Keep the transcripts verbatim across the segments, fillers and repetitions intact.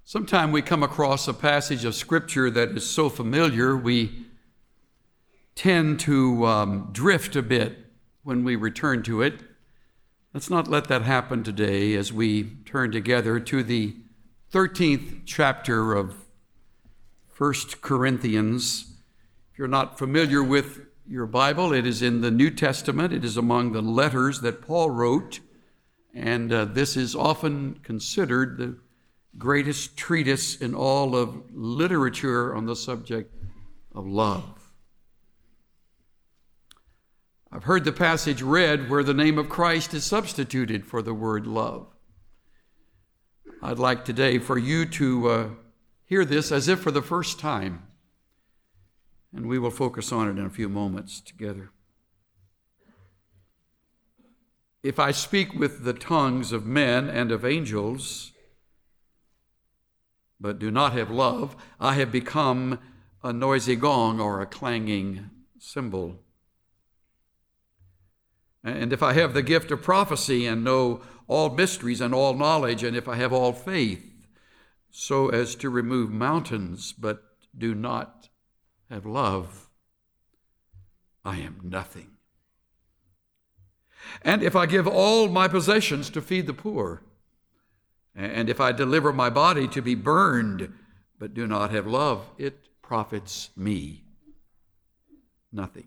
Sometime we come across a passage of Scripture that is so familiar, we tend to um, drift a bit when we return to it. Let's not let that happen today as we turn together to the thirteenth chapter of First Corinthians. If you're not familiar with your Bible, it is in the New Testament. It is among the letters that Paul wrote, and uh, this is often considered the greatest treatise in all of literature on the subject of love. I've heard the passage read where the name of Christ is substituted for the word love. I'd like today for you to uh, hear this as if for the first time, and we will focus on it in a few moments together. If I speak with the tongues of men and of angels, but do not have love, I have become a noisy gong or a clanging cymbal. And if I have the gift of prophecy and know all mysteries and all knowledge, and if I have all faith, so as to remove mountains, but do not have love, I am nothing. And if I give all my possessions to feed the poor, and if I deliver my body to be burned, but do not have love, it profits me nothing.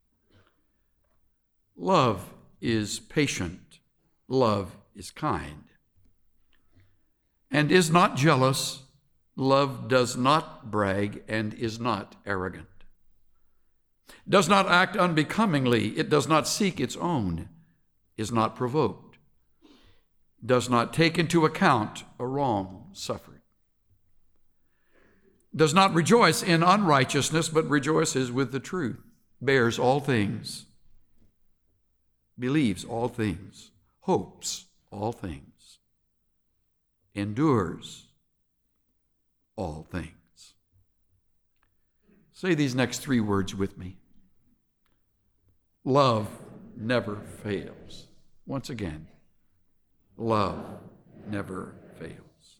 Love is patient. Love is kind. And is not jealous. Love does not brag and is not arrogant. Does not act unbecomingly. It does not seek its own. Is not provoked. Does not take into account a wrong suffered. Does not rejoice in unrighteousness, but rejoices with the truth. Bears all things. Believes all things. Hopes all things. Endures all things. Say these next three words with me. Love never fails. Once again. Love never fails.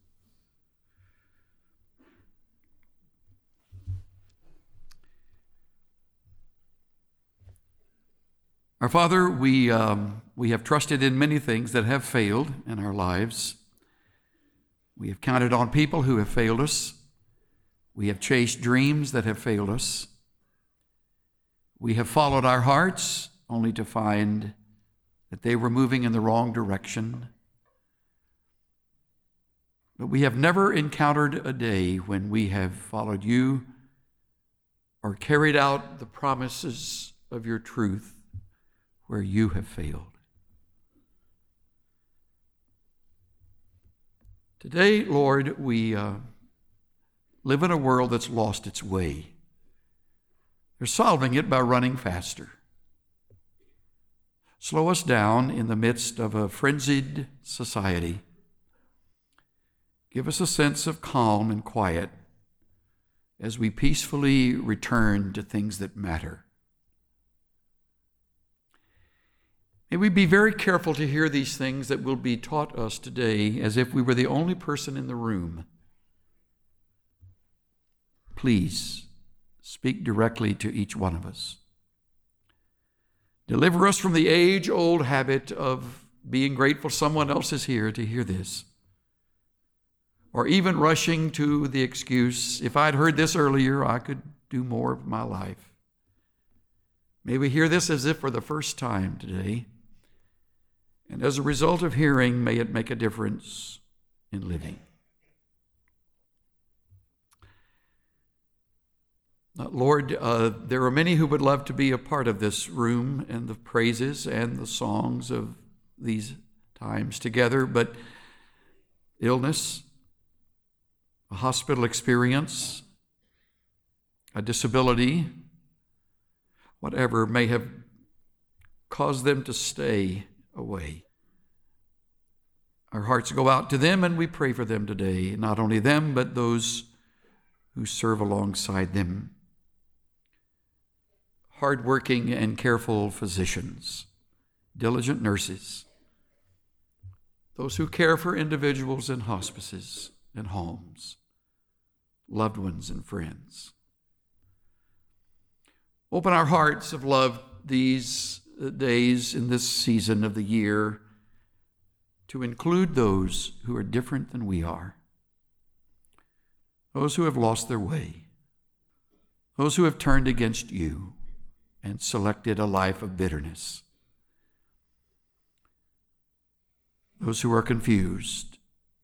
Our Father, we um, we have trusted in many things that have failed in our lives. We have counted on people who have failed us. We have chased dreams that have failed us. We have followed our hearts only to find that they were moving in the wrong direction. But we have never encountered a day when we have followed you or carried out the promises of your truth where you have failed. Today, Lord, we uh, live in a world that's lost its way. They're solving it by running faster. Slow us down in the midst of a frenzied society. Give us a sense of calm and quiet as we peacefully return to things that matter. May we be very careful to hear these things that will be taught us today as if we were the only person in the room. Please speak directly to each one of us. Deliver us from the age-old habit of being grateful someone else is here to hear this, or even rushing to the excuse, if I'd heard this earlier, I could do more of my life. May we hear this as if for the first time today, and as a result of hearing, may it make a difference in living. Uh, Lord, uh, there are many who would love to be a part of this room and the praises and the songs of these times together, but illness, a hospital experience, a disability, whatever may have caused them to stay away. Our hearts go out to them and we pray for them today, not only them, but those who serve alongside them. Hardworking and careful physicians, diligent nurses, those who care for individuals in hospices, and homes, loved ones and friends. Open our hearts of love these days in this season of the year to include those who are different than we are, those who have lost their way, those who have turned against you and selected a life of bitterness, those who are confused.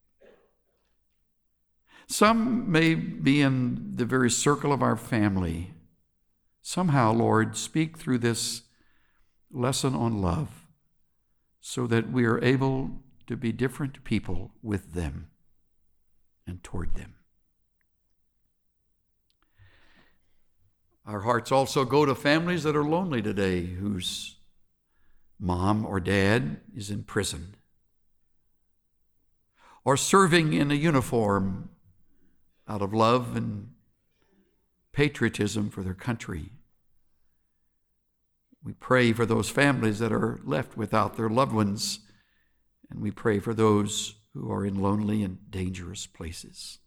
Some may be in the very circle of our family. Somehow, Lord, speak through this lesson on love so that we are able to be different people with them and toward them. Our hearts also go to families that are lonely today, whose mom or dad is in prison or serving in a uniform out of love and patriotism for their country. We pray for those families that are left without their loved ones, and we pray for those who are in lonely and dangerous places.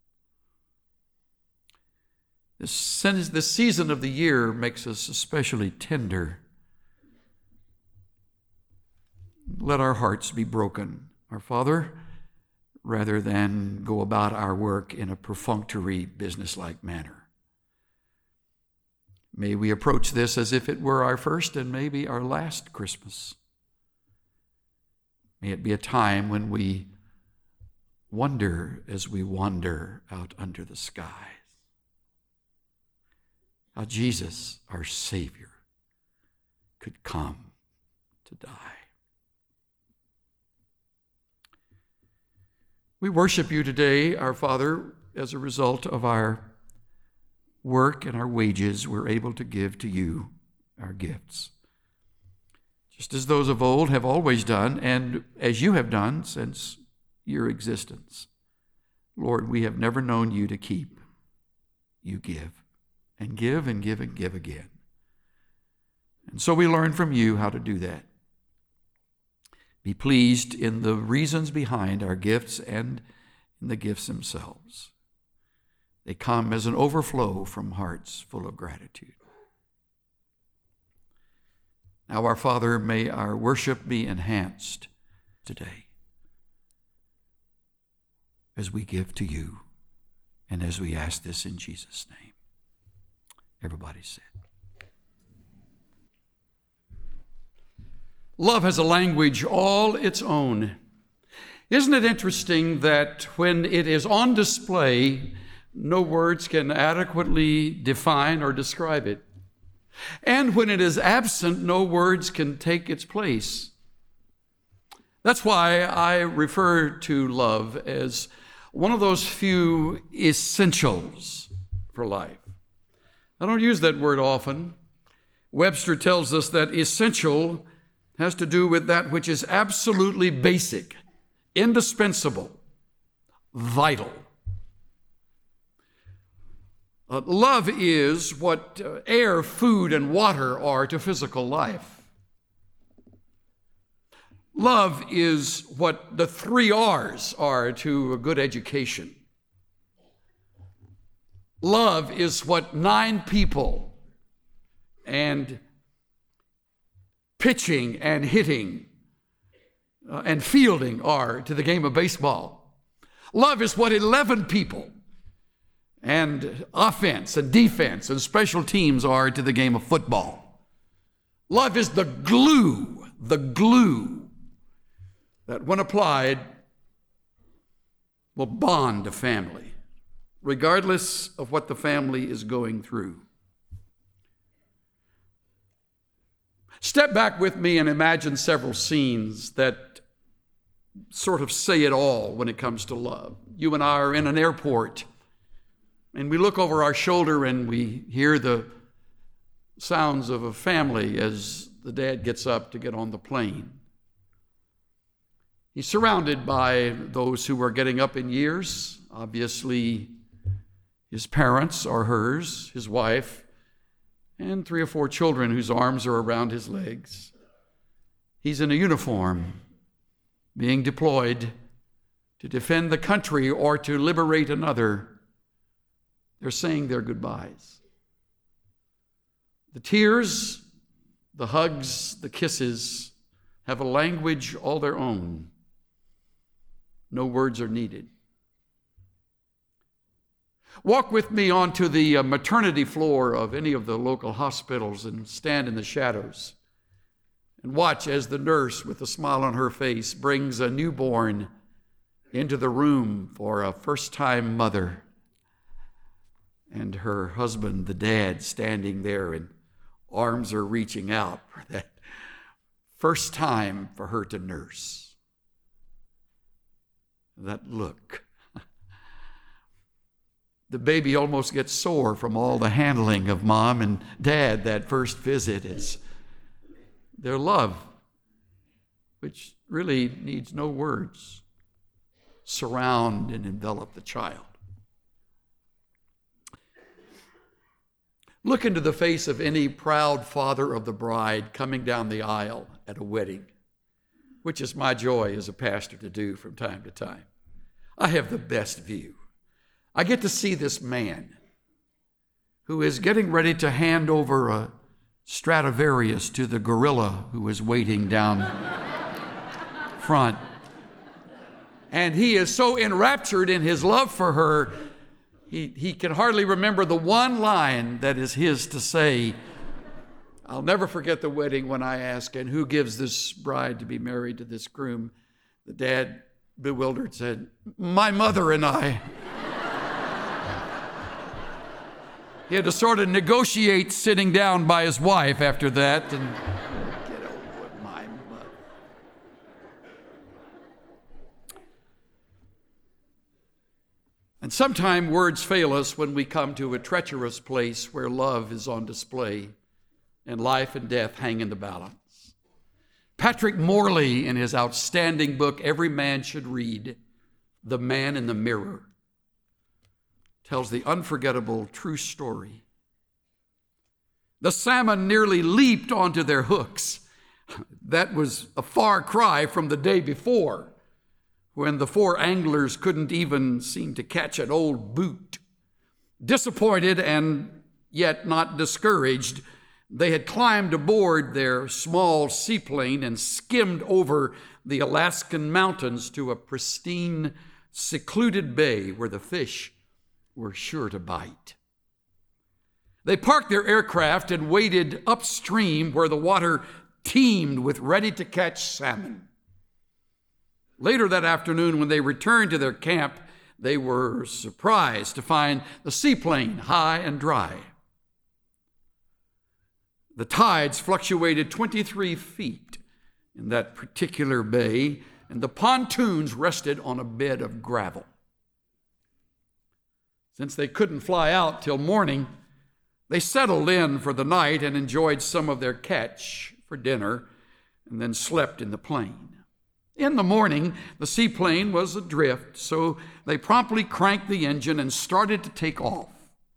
This, this season of the year makes us especially tender. Let our hearts be broken, our Father, rather than go about our work in a perfunctory, businesslike manner. May we approach this as if it were our first and maybe our last Christmas. May it be a time when we wonder as we wander out under the skies how Jesus, our Savior, could come to die. We worship you today, our Father, as a result of our work and our wages we're able to give to you, our gifts. Just as those of old have always done, and as you have done since your existence. Lord, we have never known you to keep. You give, and give, and give, and give again. And so we learn from you how to do that. Be pleased in the reasons behind our gifts and in the gifts themselves. They come as an overflow from hearts full of gratitude. Now, our Father, may our worship be enhanced today as we give to you and as we ask this in Jesus' name. Everybody said. Love has a language all its own. Isn't it interesting that when it is on display, no words can adequately define or describe it? And when it is absent, no words can take its place. That's why I refer to love as one of those few essentials for life. I don't use that word often. Webster tells us that essential has to do with that which is absolutely basic, indispensable, vital. Uh, love is what uh, air, food, and water are to physical life. Love is what the three R's are to a good education. Love is what nine people and pitching and hitting uh, and fielding are to the game of baseball. Love is what eleven people and offense and defense and special teams are to the game of football. Love is the glue, the glue that when applied will bond a family, regardless of what the family is going through. Step back with me and imagine several scenes that sort of say it all when it comes to love. You and I are in an airport, and we look over our shoulder and we hear the sounds of a family as the dad gets up to get on the plane. He's surrounded by those who are getting up in years. Obviously, his parents are hers, his wife, and three or four children whose arms are around his legs. He's in a uniform, being deployed to defend the country or to liberate another. They're saying their goodbyes. The tears, the hugs, the kisses have a language all their own. No words are needed. Walk with me onto the maternity floor of any of the local hospitals and stand in the shadows and watch as the nurse, with a smile on her face, brings a newborn into the room for a first-time mother, and her husband, the dad, standing there, and arms are reaching out for that first time for her to nurse. That look. The baby almost gets sore from all the handling of mom and dad that first visit. It's their love, which really needs no words, surround and envelop the child. Look into the face of any proud father of the bride coming down the aisle at a wedding, which is my joy as a pastor to do from time to time. I have the best view. I get to see this man who is getting ready to hand over a Stradivarius to the gorilla who is waiting down front. And he is so enraptured in his love for her, he, he can hardly remember the one line that is his to say. I'll never forget the wedding when I asked, and who gives this bride to be married to this groom? The dad, bewildered, said, my mother and I. He had to sort of negotiate sitting down by his wife after that and get over my mother. And sometimes words fail us when we come to a treacherous place where love is on display and life and death hang in the balance. Patrick Morley, in his outstanding book, Every Man Should Read, The Man in the Mirror, tells the unforgettable true story. The salmon nearly leaped onto their hooks. That was a far cry from the day before, when the four anglers couldn't even seem to catch an old boot. Disappointed and yet not discouraged, they had climbed aboard their small seaplane and skimmed over the Alaskan mountains to a pristine, secluded bay where the fish were sure to bite. They parked their aircraft and waded upstream where the water teemed with ready-to-catch salmon. Later that afternoon, when they returned to their camp, they were surprised to find the seaplane high and dry. The tides fluctuated twenty-three feet in that particular bay, and the pontoons rested on a bed of gravel. Since they couldn't fly out till morning, they settled in for the night and enjoyed some of their catch for dinner, and then slept in the plane. In the morning, the seaplane was adrift, so they promptly cranked the engine and started to take off.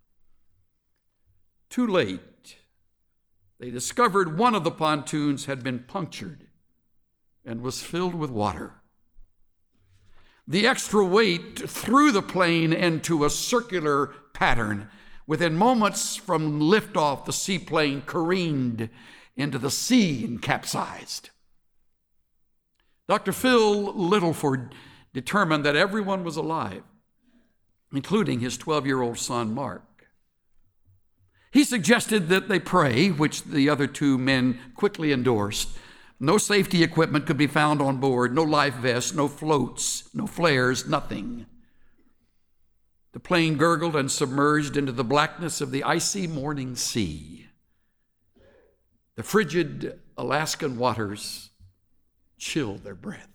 Too late, they discovered one of the pontoons had been punctured and was filled with water. The extra weight threw the plane into a circular pattern. Within moments from liftoff, the seaplane careened into the sea and capsized. Doctor Phil Littleford determined that everyone was alive, including his twelve-year-old son, Mark. He suggested that they pray, which the other two men quickly endorsed. No safety equipment could be found on board, no life vests, no floats, no flares, nothing. The plane gurgled and submerged into the blackness of the icy morning sea. The frigid Alaskan waters chilled their breath.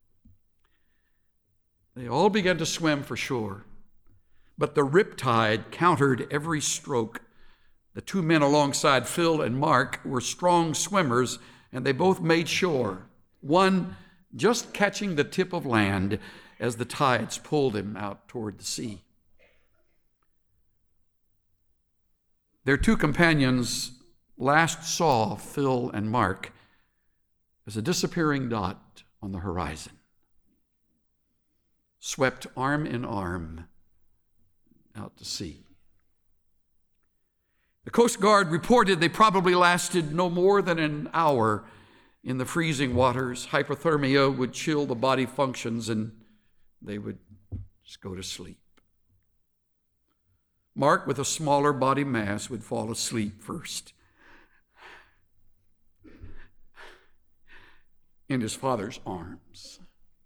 They all began to swim for shore, but the riptide countered every stroke. The two men alongside Phil and Mark were strong swimmers, and they both made shore, one just catching the tip of land as the tides pulled him out toward the sea. Their two companions last saw Phil and Mark as a disappearing dot on the horizon. swept arm in arm out to sea. The Coast Guard reported they probably lasted no more than an hour in the freezing waters. Hypothermia would chill the body functions and they would just go to sleep. Mark, with a smaller body mass, would fall asleep first in his father's arms.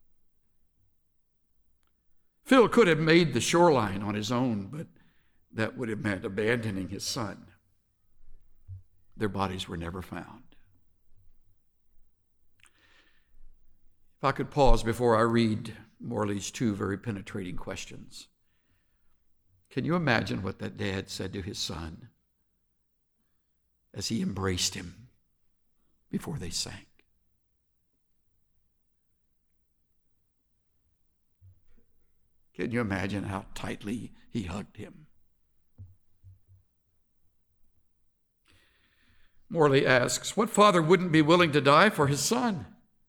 Phil could have made the shoreline on his own, but that would have meant abandoning his son. Their bodies were never found. If I could pause before I read Morley's two very penetrating questions. Can you imagine what that dad said to his son as he embraced him before they sank? Can you imagine how tightly he hugged him? Morley asks, what father wouldn't be willing to die for his son?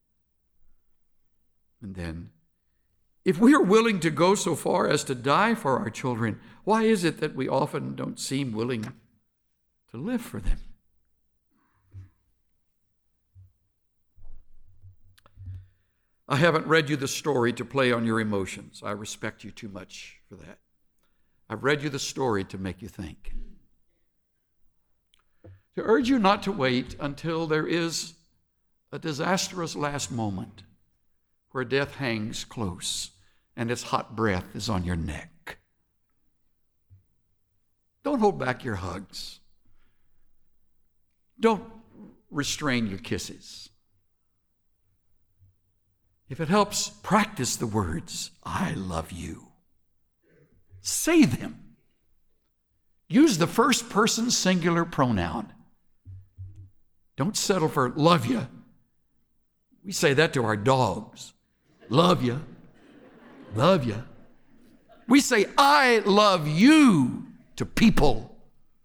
And then, if we are willing to go so far as to die for our children, why is it that we often don't seem willing to live for them? I haven't read you the story to play on your emotions. I respect you too much for that. I've read you the story to make you think. To urge you not to wait until there is a disastrous last moment where death hangs close and its hot breath is on your neck. Don't hold back your hugs. Don't restrain your kisses. If it helps, practice the words, I love you. Say them. Use the first person singular pronoun. Don't settle for love you. We say that to our dogs. Love you. Love you. We say, I love you to people.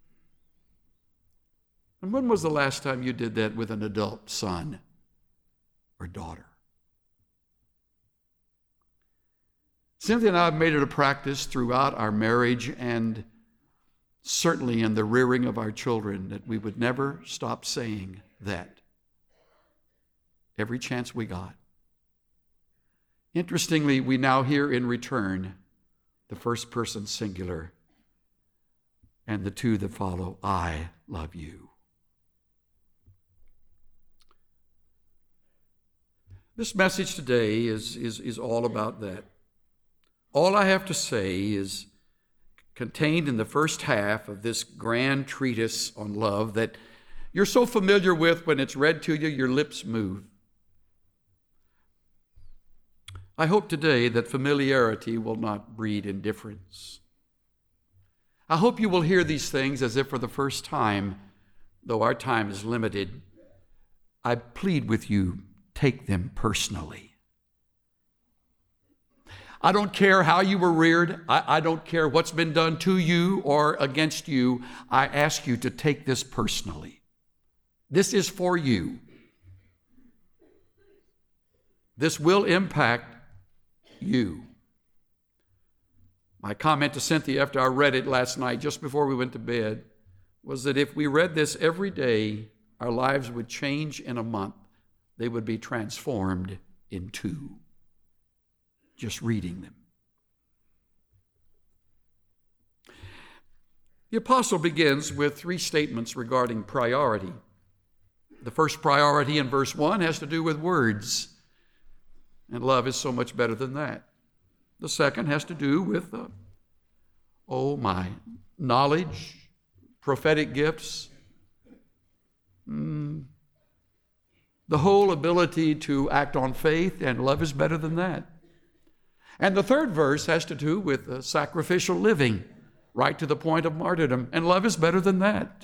And when was the last time you did that with an adult son or daughter? Cynthia and I have made it a practice throughout our marriage and certainly in the rearing of our children that we would never stop saying that every chance we got. Interestingly, we now hear in return the first person singular and the two that follow, I love you. This message today is, is, is all about that. All I have to say is contained in the first half of this grand treatise on love that you're so familiar with when it's read to you, your lips move. I hope today that familiarity will not breed indifference. I hope you will hear these things as if for the first time, though our time is limited. I plead with you, take them personally. I don't care how you were reared. I, I don't care what's been done to you or against you. I ask you to take this personally. This is for you. This will impact you. My comment to Cynthia after I read it last night, just before we went to bed, was that if we read this every day, our lives would change in a month. They would be transformed in two. Just reading them. The apostle begins with three statements regarding priority. The first priority in verse one has to do with words, and love is so much better than that. The second has to do with, uh, oh my, knowledge, prophetic gifts, mm, the whole ability to act on faith, and love is better than that. And the third verse has to do with uh, sacrificial living, right to the point of martyrdom, and love is better than that.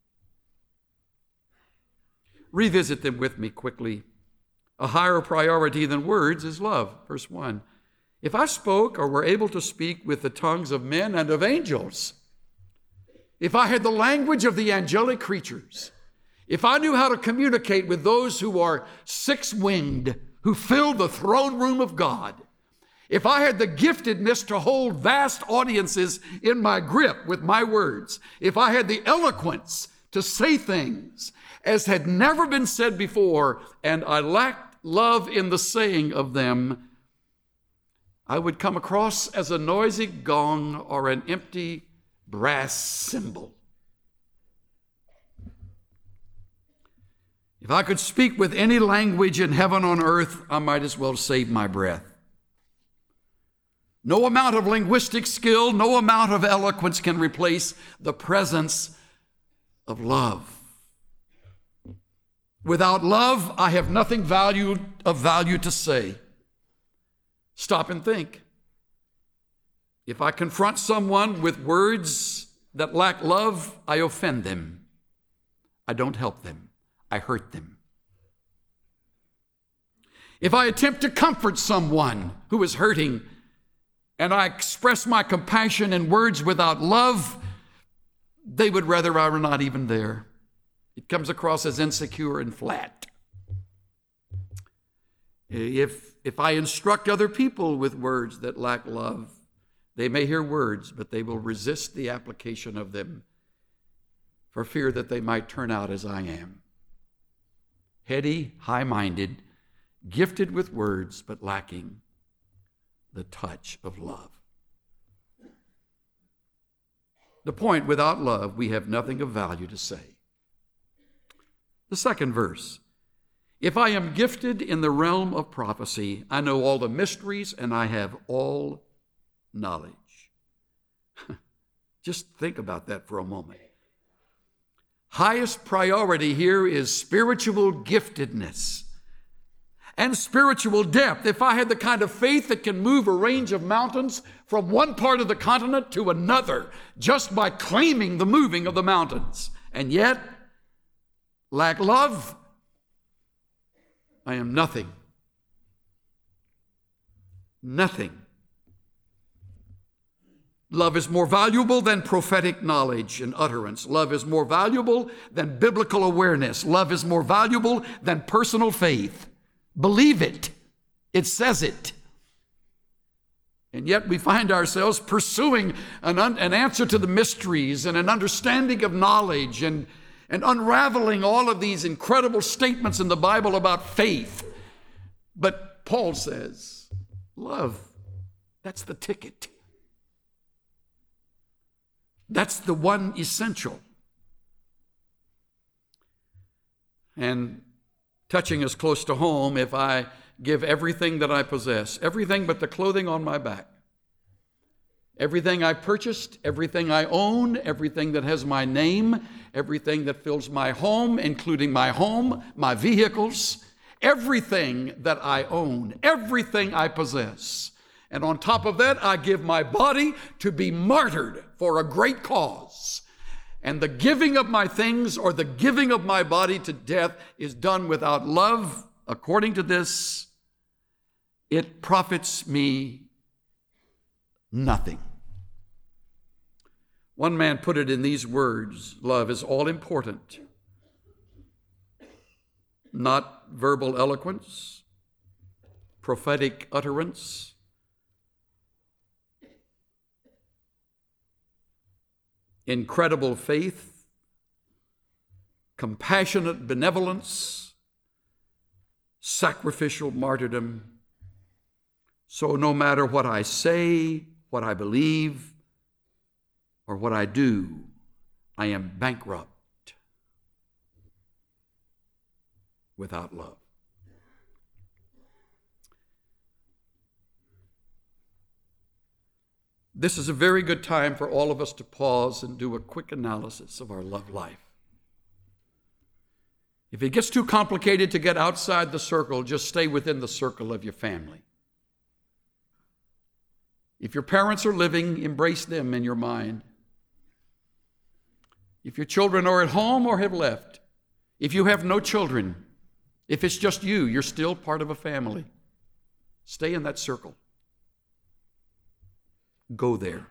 Revisit them with me quickly. A higher priority than words is love. Verse one, if I spoke or were able to speak with the tongues of men and of angels, if I had the language of the angelic creatures, if I knew how to communicate with those who are six-winged, who fill the throne room of God, if I had the giftedness to hold vast audiences in my grip with my words, if I had the eloquence to say things as had never been said before, and I lacked love in the saying of them, I would come across as a noisy gong or an empty brass cymbal. If I could speak with any language in heaven on earth, I might as well save my breath. No amount of linguistic skill, no amount of eloquence can replace the presence of love. Without love, I have nothing value, of value to say. Stop and think. If I confront someone with words that lack love, I offend them. I don't help them. I hurt them. If I attempt to comfort someone who is hurting, and I express my compassion in words without love, they would rather I were not even there. It comes across as insecure and flat. If, if I instruct other people with words that lack love, they may hear words, but they will resist the application of them for fear that they might turn out as I am. Heady, high-minded, gifted with words, but lacking the touch of love. The point, without love, we have nothing of value to say. The second verse, if I am gifted in the realm of prophecy, I know all the mysteries and I have all knowledge. Just think about that for a moment. Highest priority here is spiritual giftedness and spiritual depth. If I had the kind of faith that can move a range of mountains from one part of the continent to another just by claiming the moving of the mountains, and yet lack love, I am nothing. Nothing. Love is more valuable than prophetic knowledge and utterance. Love is more valuable than biblical awareness. Love is more valuable than personal faith. Believe it. It says it. And yet we find ourselves pursuing an, un- an answer to the mysteries and an understanding of knowledge and, and unraveling all of these incredible statements in the Bible about faith. But Paul says, love, that's the ticket. That's the one essential. And touching us close to home, if I give everything that I possess, everything but the clothing on my back, everything I purchased, everything I own, everything that has my name, everything that fills my home, including my home, my vehicles, everything that I own, everything I possess. And on top of that, I give my body to be martyred for a great cause. And the giving of my things or the giving of my body to death is done without love. According to this, it profits me nothing. One man put it in these words, love is all important, not verbal eloquence, prophetic utterance, incredible faith, compassionate benevolence, sacrificial martyrdom. So no matter what I say, what I believe, or what I do, I am bankrupt without love. This is a very good time for all of us to pause and do a quick analysis of our love life. If it gets too complicated to get outside the circle, just stay within the circle of your family. If your parents are living, embrace them in your mind. If your children are at home or have left, if you have no children, if it's just you, you're still part of a family. Stay in that circle. Go there.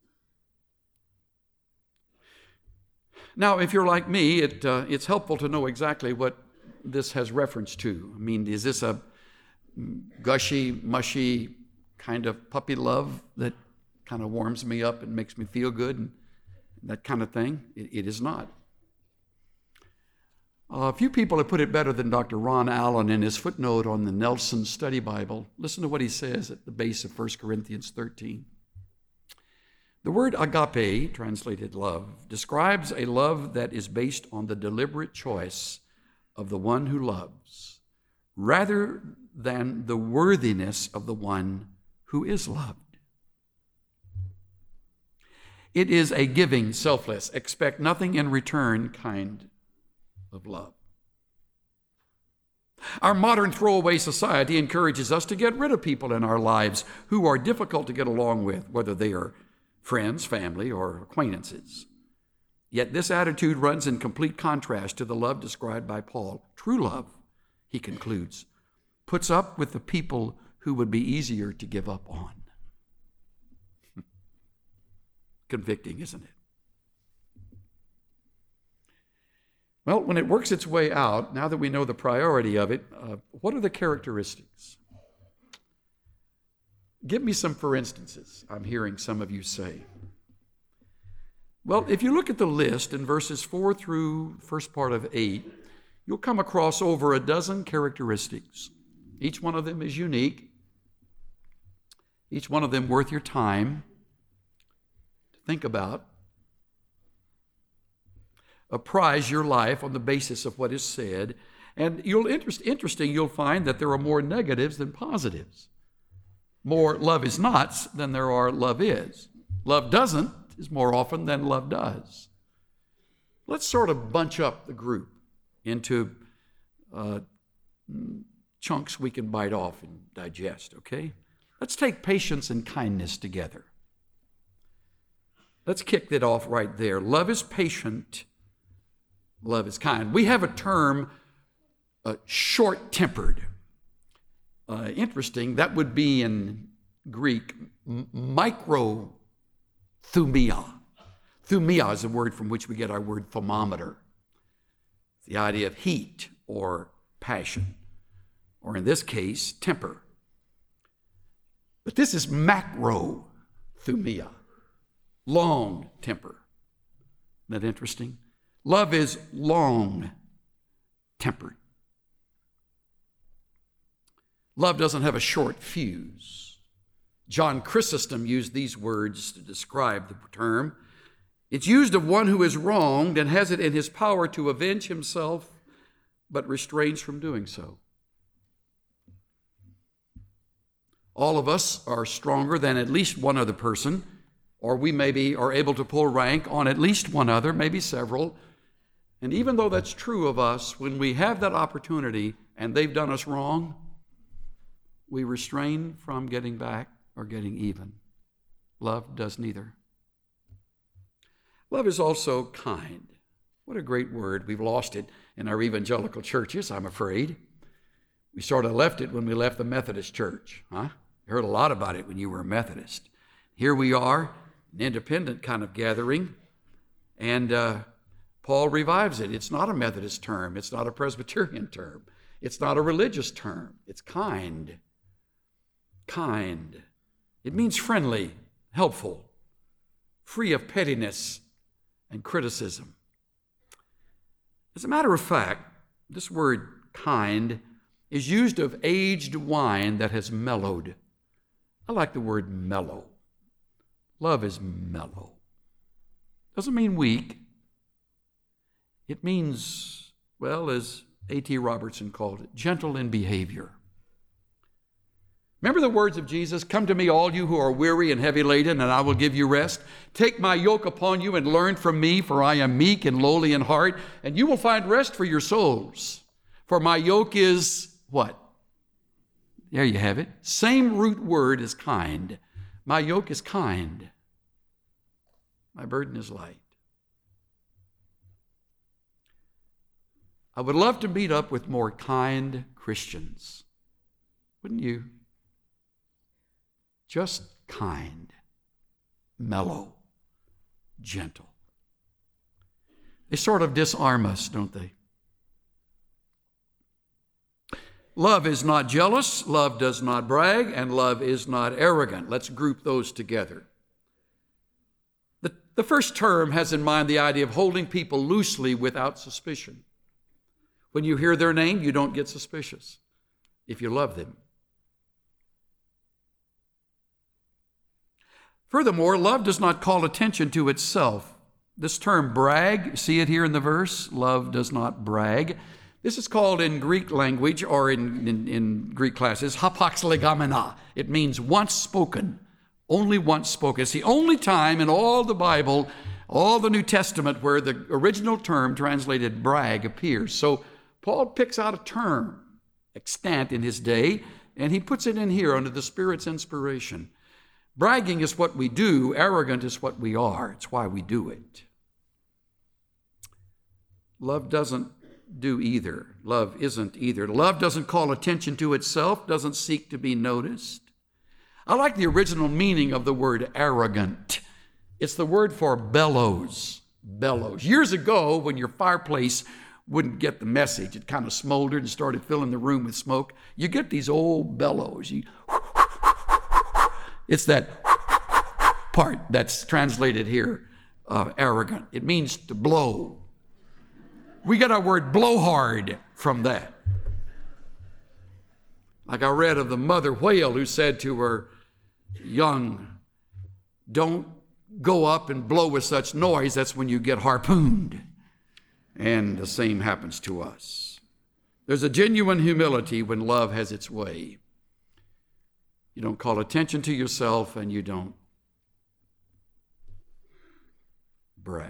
Now, if you're like me, it, uh, it's helpful to know exactly what this has reference to. I mean, is this a gushy, mushy kind of puppy love that kind of warms me up and makes me feel good and that kind of thing. It, it is not. A few people have put it better than Doctor Ron Allen in his footnote on the Nelson Study Bible. Listen to what he says at the base of First Corinthians thirteen. The word agape, translated love, describes a love that is based on the deliberate choice of the one who loves, rather than the worthiness of the one who is loved. It is a giving, selfless, expect nothing in return kind of love. Our modern throwaway society encourages us to get rid of people in our lives who are difficult to get along with, whether they are friends, family, or acquaintances. Yet this attitude runs in complete contrast to the love described by Paul. True love, he concludes, puts up with the people who would be easier to give up on. Convicting, isn't it? Well, when it works its way out, now that we know the priority of it, uh, what are the characteristics? Give me some for instances, I'm hearing some of you say. Well, if you look at the list in verses four through first part of eight, you'll come across over a dozen characteristics. Each one of them is unique. Each one of them worth your time to think about. Apprise your life on the basis of what is said. And you'll interest, interesting, you'll find that there are more negatives than positives. More love is nots than there are love is. Love doesn't is more often than love does. Let's sort of bunch up the group into uh, chunks we can bite off and digest, okay? Let's take patience and kindness together. Let's kick that off right there. Love is patient. Love is kind. We have a term, uh, short-tempered. Uh, interesting, that would be in Greek, m- microthumia. Thumia is a word from which we get our word thermometer. The idea of heat or passion, or in this case, temper. But this is macrothumia, long temper. Isn't that interesting? Love is long-tempered. Love doesn't have a short fuse. John Chrysostom used these words to describe the term. It's used of one who is wronged and has it in his power to avenge himself, but restrains from doing so. All of us are stronger than at least one other person, or we maybe are able to pull rank on at least one other, maybe several. And even though that's true of us, when we have that opportunity and they've done us wrong, we restrain from getting back or getting even. Love does neither. Love is also kind. What a great word. We've lost it in our evangelical churches, I'm afraid. We sort of left it when we left the Methodist church, huh? You heard a lot about it when you were a Methodist. Here we are, an independent kind of gathering, and uh, Paul revives it. It's not a Methodist term. It's not a Presbyterian term. It's not a religious term. It's kind. Kind. It means friendly, helpful, free of pettiness and criticism. As a matter of fact, this word kind is used of aged wine that has mellowed. I like the word mellow. Love is mellow. Doesn't mean weak. It means, well, as A T Robertson called it, gentle in behavior. Remember the words of Jesus, "Come to me, all you who are weary and heavy laden, and I will give you rest. Take my yoke upon you and learn from me, for I am meek and lowly in heart, and you will find rest for your souls. For my yoke is," what? There you have it. Same root word as kind. My yoke is kind. My burden is light. I would love to meet up with more kind Christians. Wouldn't you? Just kind, mellow, gentle. They sort of disarm us, don't they? Love is not jealous, love does not brag, and love is not arrogant. Let's group those together. The, the first term has in mind the idea of holding people loosely without suspicion. When you hear their name, you don't get suspicious if you love them. Furthermore, love does not call attention to itself. This term brag, see it here in the verse? Love does not brag. This is called in Greek language or in, in, in Greek classes, hapaxlegamena. It means once spoken, only once spoken. It's the only time in all the Bible, all the New Testament, where the original term translated brag appears. So Paul picks out a term extant in his day, and he puts it in here under the Spirit's inspiration. Bragging is what we do. Arrogant is what we are. It's why we do it. Love doesn't do either. Love isn't either. Love doesn't call attention to itself, doesn't seek to be noticed. I like the original meaning of the word arrogant. It's the word for bellows. Bellows. Years ago, when your fireplace wouldn't get the message, it kind of smoldered and started filling the room with smoke, you get these old bellows. You, it's that part that's translated here, uh, arrogant. It means to blow. We get our word blowhard from that. Like I read of the mother whale who said to her young, don't go up and blow with such noise, that's when you get harpooned. And the same happens to us. There's a genuine humility when love has its way. You don't call attention to yourself, and you don't brag.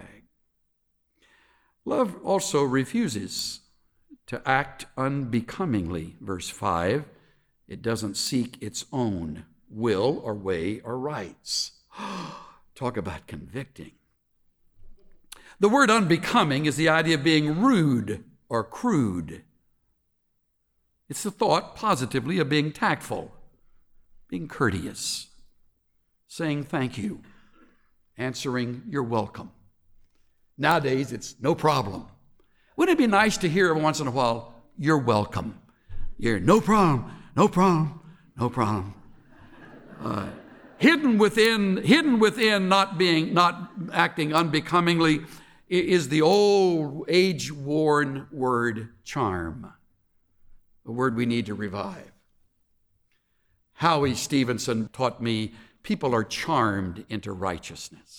Love also refuses to act unbecomingly. Verse five, it doesn't seek its own will or way or rights. Talk about convicting. The word unbecoming is the idea of being rude or crude. It's the thought positively of being tactful, being courteous, saying thank you, answering you're welcome. Nowadays, it's no problem. Wouldn't it be nice to hear every once in a while, you're welcome? You're no problem, no problem, no problem. Uh, hidden within, hidden within not being, not acting unbecomingly is the old age-worn word charm, a word we need to revive. Howie Stevenson taught me people are charmed into righteousness.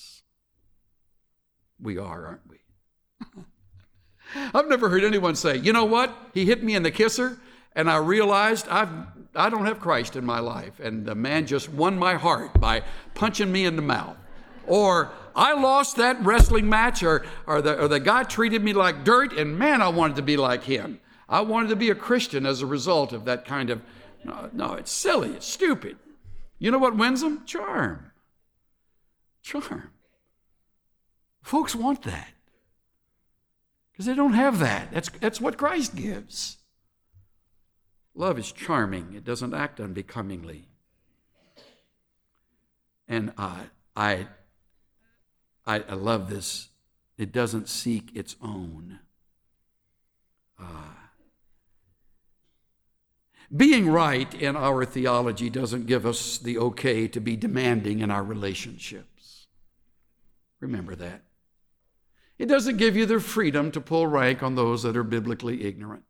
We are, aren't we? I've never heard anyone say, you know what? He hit me in the kisser, and I realized I've, I don't have Christ in my life, and the man just won my heart by punching me in the mouth. Or I lost that wrestling match, or, or, the, or the guy treated me like dirt, and man, I wanted to be like him. I wanted to be a Christian as a result of that kind of, no, no, it's silly, it's stupid. You know what wins them? Charm. Charm. Folks want that because they don't have that. That's, that's what Christ gives. Love is charming. It doesn't act unbecomingly. And uh, I, I, I love this. It doesn't seek its own. Uh, being right in our theology doesn't give us the okay to be demanding in our relationships. Remember that. It doesn't give you the freedom to pull rank on those that are biblically ignorant.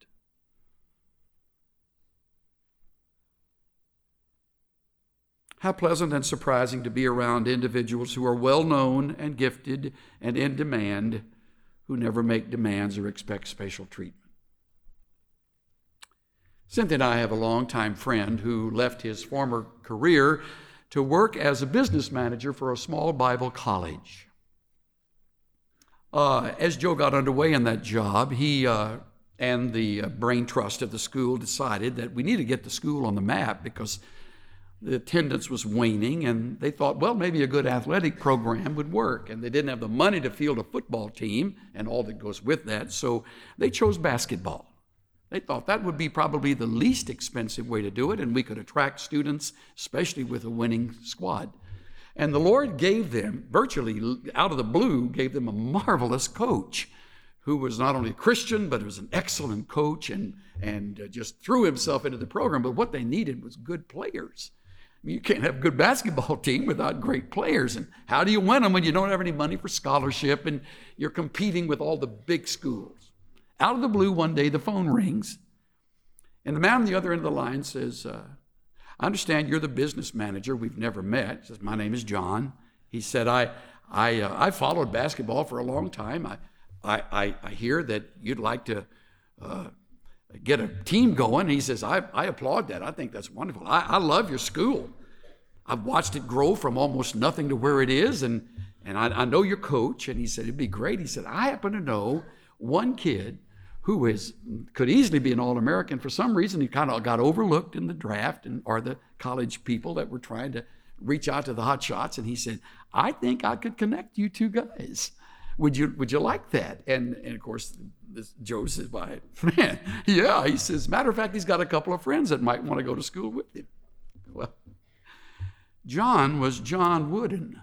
How pleasant and surprising to be around individuals who are well known and gifted and in demand, who never make demands or expect special treatment. Cynthia and I have a longtime friend who left his former career to work as a business manager for a small Bible college. Uh, as Joe got underway in that job, he uh, and the uh, brain trust of the school decided that we need to get the school on the map because the attendance was waning, and they thought, well, maybe a good athletic program would work. And they didn't have the money to field a football team and all that goes with that, so they chose basketball. They thought that would be probably the least expensive way to do it, and we could attract students, especially with a winning squad. And the Lord gave them, virtually out of the blue, gave them a marvelous coach who was not only a Christian, but was an excellent coach and, and uh, just threw himself into the program. But what they needed was good players. I mean, you can't have a good basketball team without great players. And how do you win them when you don't have any money for scholarship and you're competing with all the big schools? Out of the blue, one day the phone rings, and the man on the other end of the line says, uh, I understand you're the business manager. We've never met. He says, my name is John. He said, I I uh, I followed basketball for a long time. I I, I hear that you'd like to uh, get a team going. He says, I, I applaud that. I think that's wonderful. I, I love your school. I've watched it grow from almost nothing to where it is, and, and I, I know your coach. And he said, it'd be great. He said, I happen to know one kid who is could easily be an All-American. For some reason, he kind of got overlooked in the draft and or the college people that were trying to reach out to the hot shots. And he said, I think I could connect you two guys. Would you would you like that? And, and of course, this Joe says, "Why, man, yeah." He says, matter of fact, he's got a couple of friends that might want to go to school with him. Well, John was John Wooden.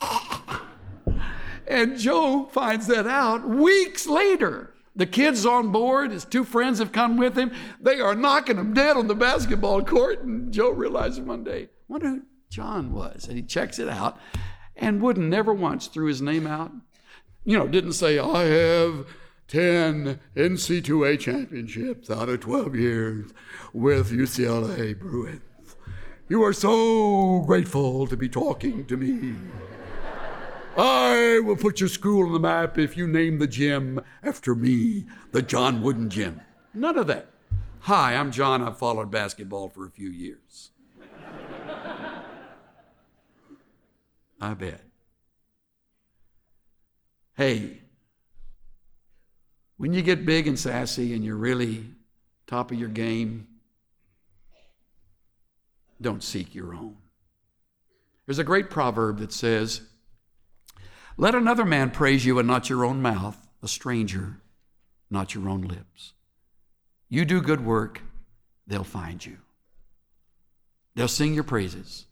And Joe finds that out weeks later. The kid's on board. His two friends have come with him. They are knocking him dead on the basketball court. And Joe realizes one day, I wonder who John was. And he checks it out. And Wooden never once threw his name out. You know, didn't say, I have ten N C double A championships out of twelve years with U C L A Bruins. You are so grateful to be talking to me. I will put your school on the map if you name the gym after me, the John Wooden Gym. None of that. Hi, I'm John. I've followed basketball for a few years. I bet. Hey, when you get big and sassy and you're really top of your game, don't seek your own. There's a great proverb that says, let another man praise you and not your own mouth, a stranger, not your own lips. You do good work, they'll find you. They'll sing your praises.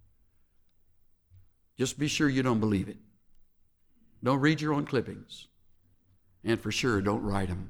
Just be sure you don't believe it. Don't read your own clippings. And for sure, don't write them.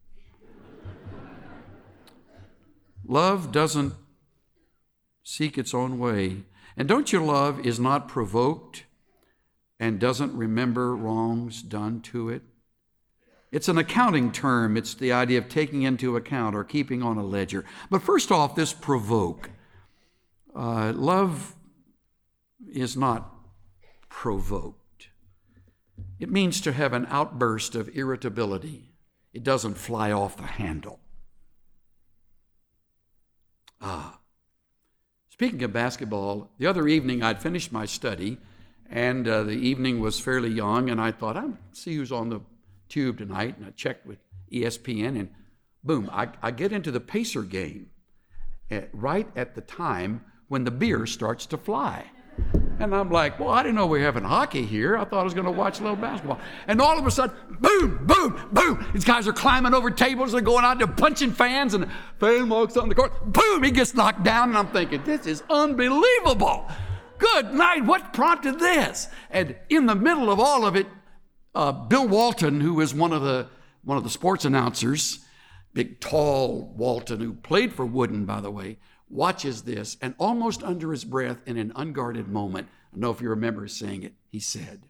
Love doesn't seek its own way. And don't you love is not provoked and doesn't remember wrongs done to it? It's an accounting term. It's the idea of taking into account or keeping on a ledger. But first off, this provoke. Uh, love is not provoked. It means to have an outburst of irritability. It doesn't fly off the handle. Ah. Speaking of basketball, the other evening I'd finished my study, and uh, the evening was fairly young, and I thought, I'll see who's on the tube tonight, and I checked with E S P N, and boom, I, I get into the Pacer game at, right at the time when the beer starts to fly. And I'm like, well, I didn't know we were having hockey here. I thought I was going to watch a little basketball. And all of a sudden, boom, boom, boom. These guys are climbing over tables. They're going out there punching fans. And the fan walks on the court. Boom, he gets knocked down. And I'm thinking, this is unbelievable. Good night. What prompted this? And in the middle of all of it, uh, Bill Walton, who is one of the one of the sports announcers, big, tall Walton, who played for Wooden, by the way, watches this, and almost under his breath in an unguarded moment, I don't know if you remember saying it, he said,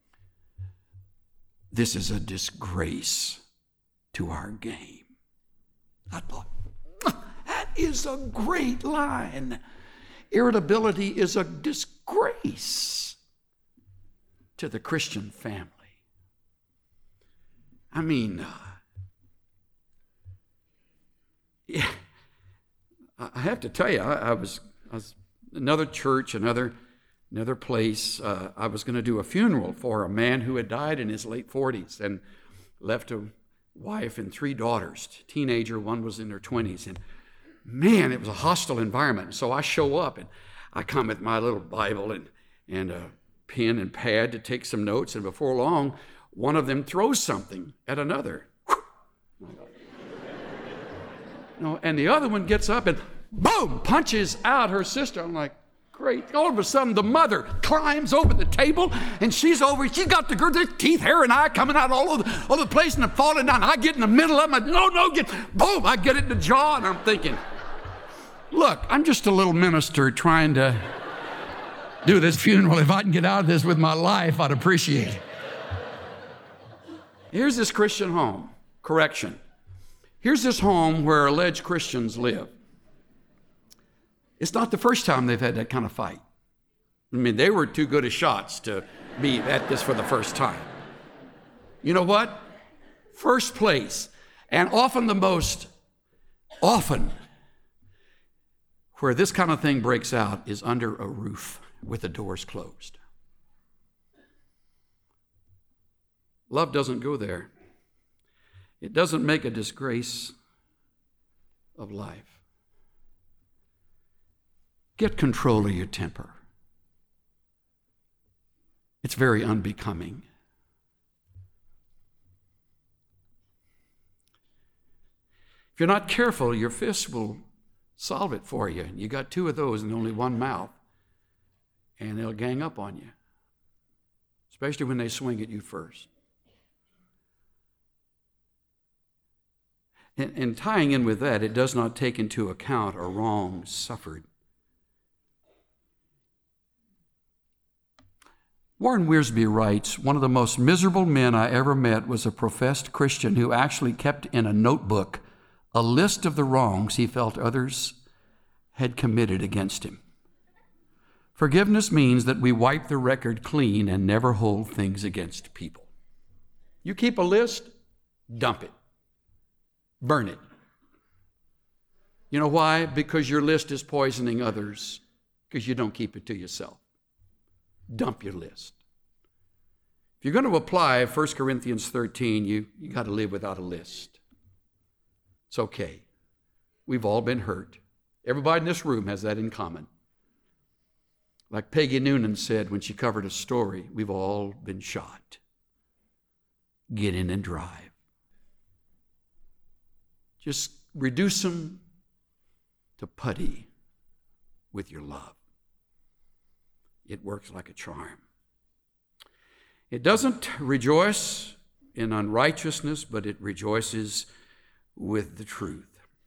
this is a disgrace to our game. I thought, that is a great line. Irritability is a disgrace to the Christian family. I mean, uh, yeah. I have to tell you, I, I, was, I was another church, another another place. Uh, I was going to do a funeral for a man who had died in his late forties and left a wife and three daughters, teenager. One was in their twenties, and man, it was a hostile environment. So I show up, and I come with my little Bible and and a pen and pad to take some notes. And before long, one of them throws something at another. No, and the other one gets up and boom, punches out her sister. I'm like, great. All of a sudden, the mother climbs over the table, and she's over. She's got the girl, there's teeth, hair, and eye coming out all over, all over the place, and they're falling down. I get in the middle of them. I, no, no, get, boom, I get it in the jaw, and I'm thinking, look, I'm just a little minister trying to do this funeral. If I can get out of this with my life, I'd appreciate it. Here's this Christian home. Correction. Here's this home where alleged Christians live. It's not the first time they've had that kind of fight. I mean, they were too good of shots to be at this for the first time. You know what? First place, and often the most, often, where this kind of thing breaks out is under a roof with the doors closed. Love doesn't go there. It doesn't make a disgrace of life. Get control of your temper. It's very unbecoming. If you're not careful, your fists will solve it for you. You got two of those and only one mouth, and they'll gang up on you, especially when they swing at you first. And, and tying in with that, it does not take into account a wrong suffered. Warren Wiersbe writes, one of the most miserable men I ever met was a professed Christian who actually kept in a notebook a list of the wrongs he felt others had committed against him. Forgiveness means that we wipe the record clean and never hold things against people. You keep a list, dump it. Burn it. You know why? Because your list is poisoning others, because you don't keep it to yourself. Dump your list. If you're going to apply First Corinthians thirteen, you, you got to live without a list. It's okay. We've all been hurt. Everybody in this room has that in common. Like Peggy Noonan said when she covered a story, we've all been shot. Get in and drive. Just reduce them to putty with your love. It works like a charm. It doesn't rejoice in unrighteousness, but it rejoices with the truth.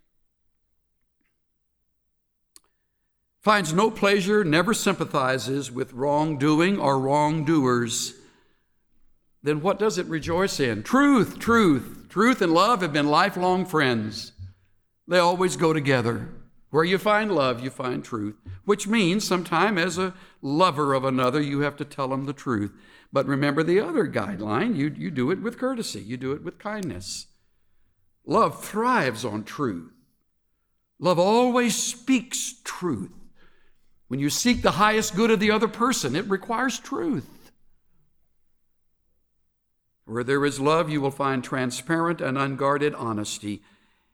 Finds no pleasure, never sympathizes with wrongdoing or wrongdoers. Then what does it rejoice in? Truth, truth. Truth and love have been lifelong friends. They always go together. Where you find love, you find truth, which means sometime as a lover of another, you have to tell them the truth. But remember the other guideline, you, you do it with courtesy, you do it with kindness. Love thrives on truth. Love always speaks truth. When you seek the highest good of the other person, it requires truth. Where there is love, you will find transparent and unguarded honesty,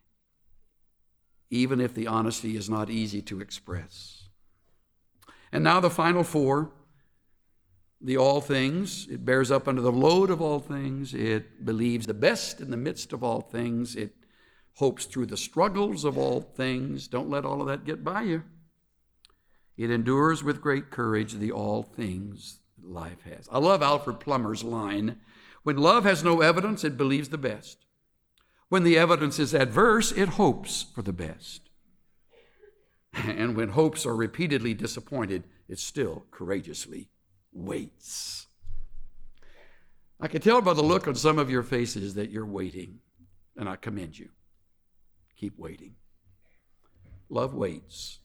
even if the honesty is not easy to express. And now the final four, the all things. It bears up under the load of all things. It believes the best in the midst of all things. It hopes through the struggles of all things. Don't let all of that get by you. It endures with great courage the all things that life has. I love Alfred Plummer's line, when love has no evidence, it believes the best. When the evidence is adverse, it hopes for the best. And when hopes are repeatedly disappointed, it still courageously waits. I can tell by the look on some of your faces that you're waiting, and I commend you. Keep waiting. Love waits.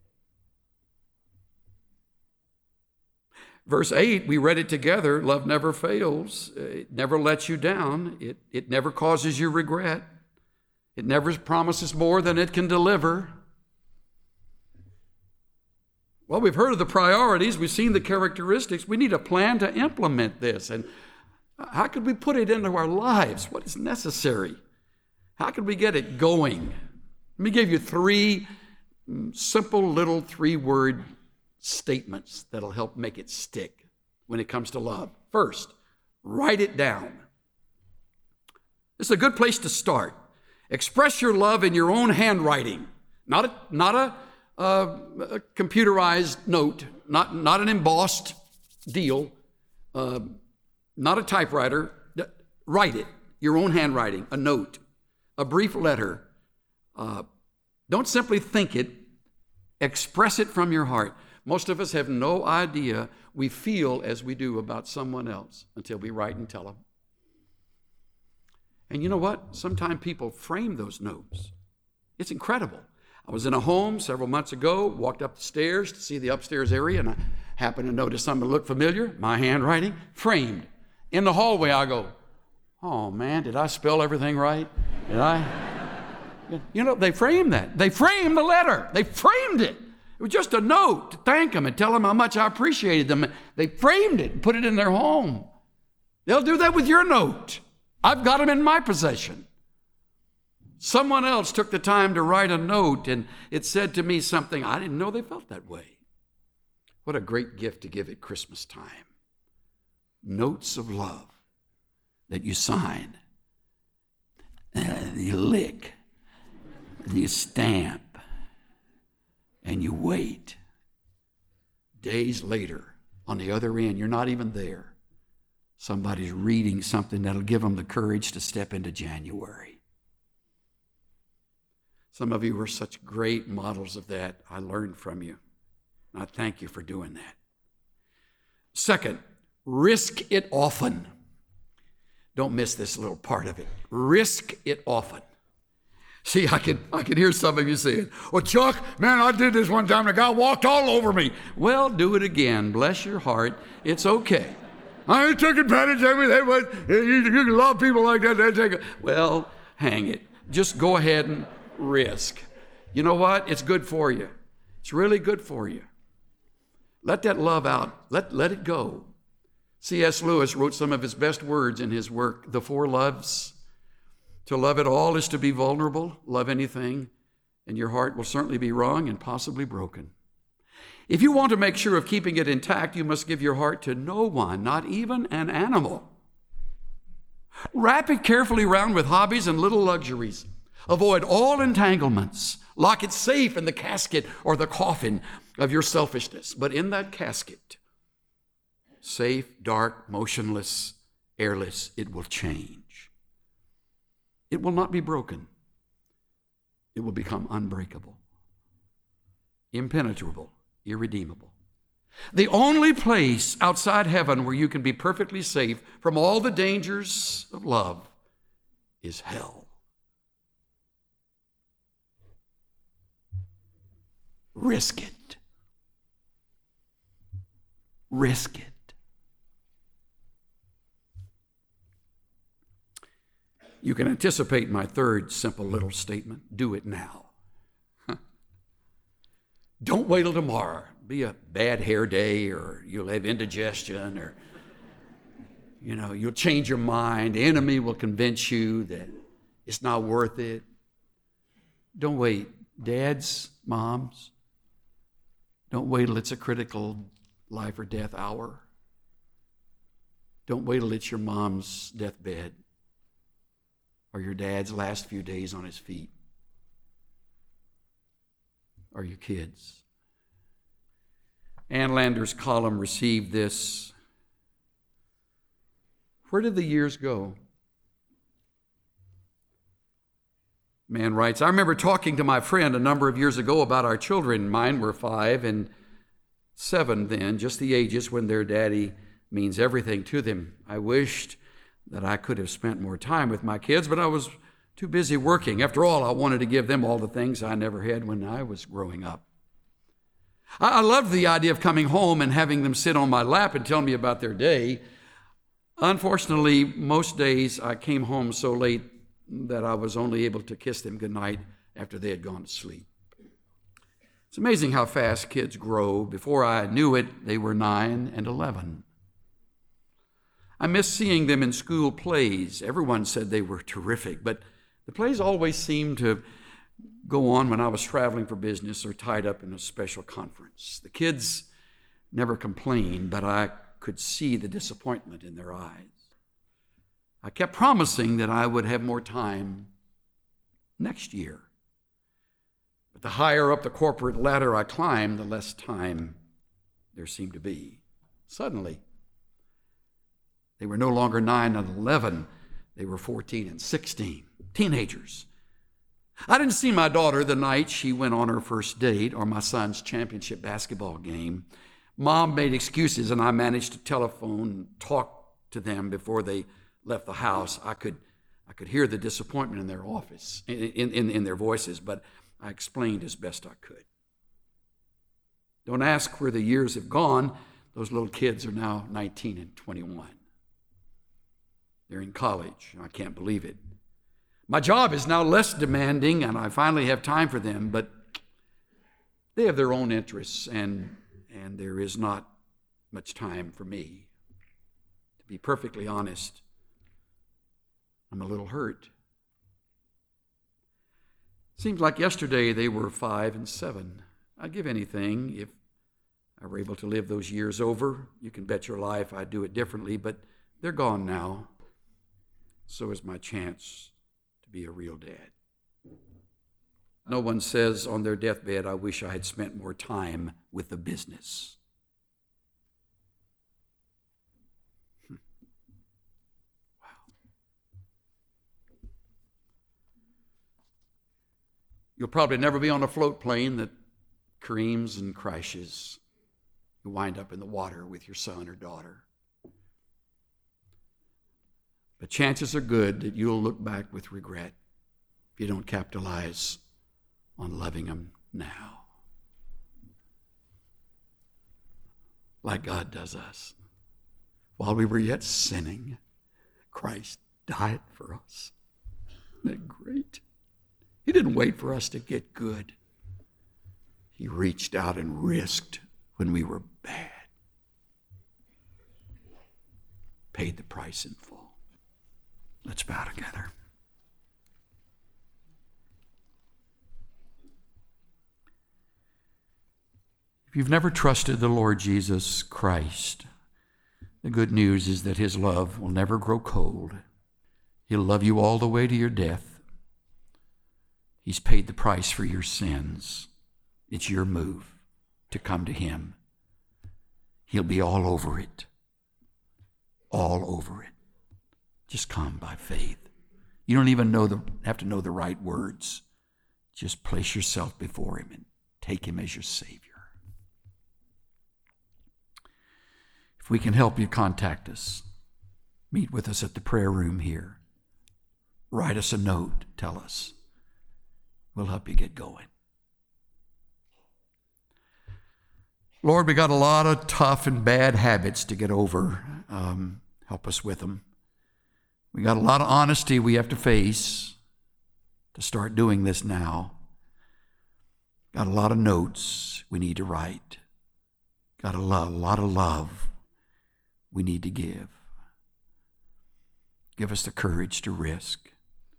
Verse eight, we read it together. Love never fails. It never lets you down. It, it never causes you regret. It never promises more than it can deliver. Well, we've heard of the priorities. We've seen the characteristics. We need a plan to implement this. And how could we put it into our lives? What is necessary? How could we get it going? Let me give you three simple little three-word statements that'll help make it stick when it comes to love. First, write it down. This is a good place to start. Express your love in your own handwriting, not a, not a, uh, a computerized note, not, not an embossed deal, uh, not a typewriter. Write it, your own handwriting, a note, a brief letter. Uh, don't simply think it, express it from your heart. Most of us have no idea we feel as we do about someone else until we write and tell them. And you know what? Sometimes people frame those notes. It's incredible. I was in a home several months ago, walked up the stairs to see the upstairs area, and I happened to notice something that looked familiar, my handwriting, framed. In the hallway, I go, oh man, did I spell everything right? Did I? You know, they framed that. They framed the letter. They framed it. It was just a note to thank them and tell them how much I appreciated them. They framed it and put it in their home. They'll do that with your note. I've got them in my possession. Someone else took the time to write a note, and it said to me something I didn't know they felt that way. What a great gift to give at Christmas time. Notes of love that you sign, and you lick, and you stamp, and you wait. Days later, on the other end, you're not even there. Somebody's reading something that'll give them the courage to step into January. Some of you were such great models of that. I learned from you. And I thank you for doing that. Second, risk it often. Don't miss this little part of it. Risk it often. See, I can I can hear some of you saying, well, Chuck, man, I did this one time and the guy walked all over me. Well, do it again. Bless your heart. It's okay. I took advantage of it. You, you can love people like that. They take it. Well, hang it. Just go ahead and risk. You know what? It's good for you. It's really good for you. Let that love out. Let, let it go. C S Lewis wrote some of his best words in his work, The Four Loves. To love it all is to be vulnerable, love anything, and your heart will certainly be wrong and possibly broken. If you want to make sure of keeping it intact, you must give your heart to no one, not even an animal. Wrap it carefully around with hobbies and little luxuries. Avoid all entanglements. Lock it safe in the casket or the coffin of your selfishness. But in that casket, safe, dark, motionless, airless, it will change. It will not be broken. It will become unbreakable, impenetrable, irredeemable. The only place outside heaven where you can be perfectly safe from all the dangers of love is hell. Risk it. Risk it. You can anticipate my third simple little statement. Do it now. Don't wait till tomorrow. Be a bad hair day, or you'll have indigestion, or you know, you'll change your mind. The enemy will convince you that it's not worth it. Don't wait. Dads, moms, don't wait till it's a critical life or death hour. Don't wait till it's your mom's deathbed or your dad's last few days on his feet, or your kids. Ann Lander's column received this. Where did the years go? Man writes, I remember talking to my friend a number of years ago about our children. Mine were five and seven then, just the ages when their daddy means everything to them. I wished that I could have spent more time with my kids, but I was too busy working. After all, I wanted to give them all the things I never had when I was growing up. I loved the idea of coming home and having them sit on my lap and tell me about their day. Unfortunately, most days I came home so late that I was only able to kiss them goodnight after they had gone to sleep. It's amazing how fast kids grow. Before I knew it, they were nine and eleven. I missed seeing them in school plays. Everyone said they were terrific, but the plays always seemed to go on when I was traveling for business or tied up in a special conference. The kids never complained, but I could see the disappointment in their eyes. I kept promising that I would have more time next year. But the higher up the corporate ladder I climbed, the less time there seemed to be. Suddenly, they were no longer nine and eleven. They were fourteen and sixteen, teenagers. I didn't see my daughter the night she went on her first date or my son's championship basketball game. Mom made excuses, and I managed to telephone and talk to them before they left the house. I could I could hear the disappointment in their office, in, in, in their voices, but I explained as best I could. Don't ask where the years have gone. Those little kids are now nineteen and twenty-one. They're in college. I can't believe it. My job is now less demanding, and I finally have time for them, but they have their own interests, and, and there is not much time for me. To be perfectly honest, I'm a little hurt. Seems like yesterday they were five and seven. I'd give anything if I were able to live those years over. You can bet your life I'd do it differently, but they're gone now. So is my chance to be a real dad. No one says on their deathbed, I wish I had spent more time with the business. Hmm. Wow. You'll probably never be on a float plane that careens and crashes. You wind up in the water with your son or daughter. But chances are good that you'll look back with regret if you don't capitalize on loving them now. Like God does us. While we were yet sinning, Christ died for us. Isn't that great? He didn't wait for us to get good. He reached out and risked when we were bad. Paid the price in full. Let's bow together. If you've never trusted the Lord Jesus Christ, the good news is that his love will never grow cold. He'll love you all the way to your death. He's paid the price for your sins. It's your move to come to him. He'll be all over it. All over it. Just come by faith. You don't even know the, have to know the right words. Just place yourself before him and take him as your Savior. If we can help you, contact us. Meet with us at the prayer room here. Write us a note. Tell us. We'll help you get going. Lord, we got a lot of tough and bad habits to get over. Um, help us with them. We got a lot of honesty we have to face to start doing this now. Got a lot of notes we need to write. Got a lot, a lot of love we need to give. Give us the courage to risk.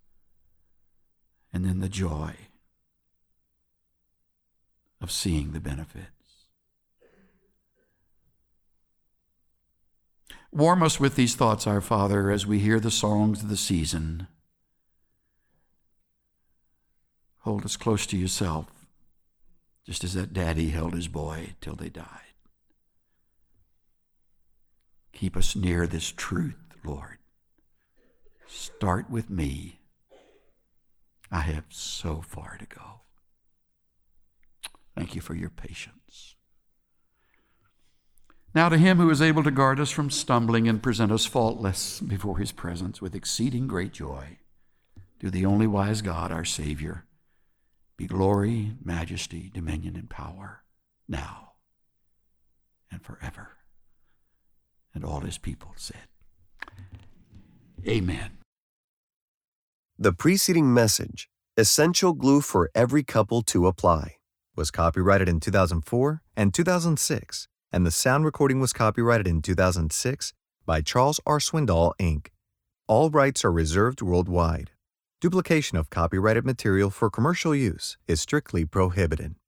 And then the joy of seeing the benefits. Warm us with these thoughts, our Father, as we hear the songs of the season. Hold us close to yourself, just as that daddy held his boy till they died. Keep us near this truth, Lord. Start with me. I have so far to go. Thank you for your patience. Now to him who is able to guard us from stumbling and present us faultless before his presence with exceeding great joy, through the only wise God, our Savior, be glory, majesty, dominion, and power, now and forever. And all his people said, Amen. The preceding message, Essential Glue for Every Couple to Apply, was copyrighted in two thousand four and two thousand six, and the sound recording was copyrighted in two thousand six by Charles R. Swindoll, Incorporated. All rights are reserved worldwide. Duplication of copyrighted material for commercial use is strictly prohibited.